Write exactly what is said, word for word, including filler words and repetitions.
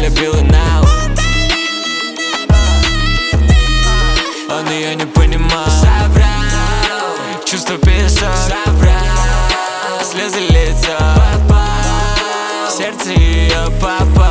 любил и now. Он ее не понимал. Соврал, чувства писал. Соврал, слезы лица. Попал, в сердце ее попал.